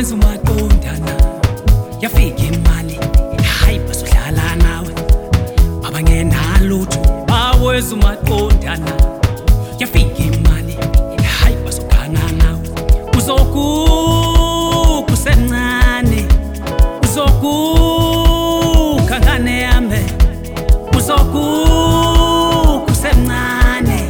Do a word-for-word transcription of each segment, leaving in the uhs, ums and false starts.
wenza umaqondana yafika imali hayi basohlala nawe abangenalutho bawenza umaqondana yafika imali hayi basogana nawe uzokuku sencane uzokuka ngane yami uzokuku sencane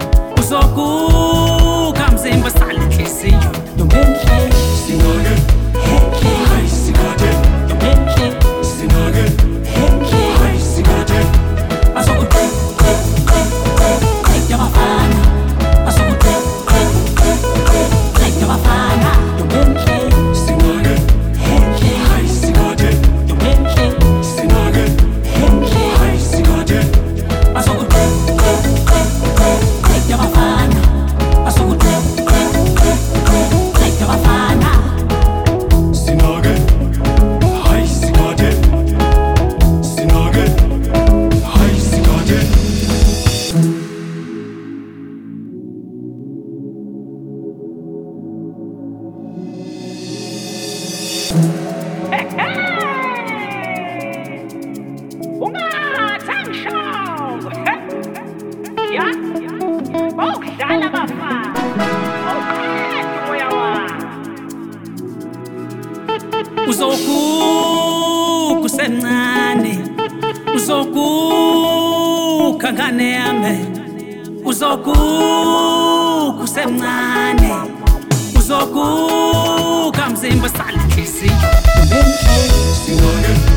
uzokuka mzimba sale inhliziyo Bentley, Sinage, Bentley, High Sinage, Bentley, Sinage, Bentley, High Sinage. Paso con tre, tre, tre, tre, tre, llama fana. Paso con tre, tre, tre, tre, tre, llama fana. Bentley, Sinage, Bentley, High Sinage, Bentley, Sinage, Bentley, High Sinage. Paso con tre, tre, tre, tre, tre, llama fana. Paso con tre, tre, tre, tre. Bafana Sinage, High Sinage, Sinage, High Sinage. Ungathangishow ya ukudlala bafana uzokuku sencane uzokuka ngane yami uzokuku sencane uzokuka mzimba sale inhliziyo Bentley, Sinage.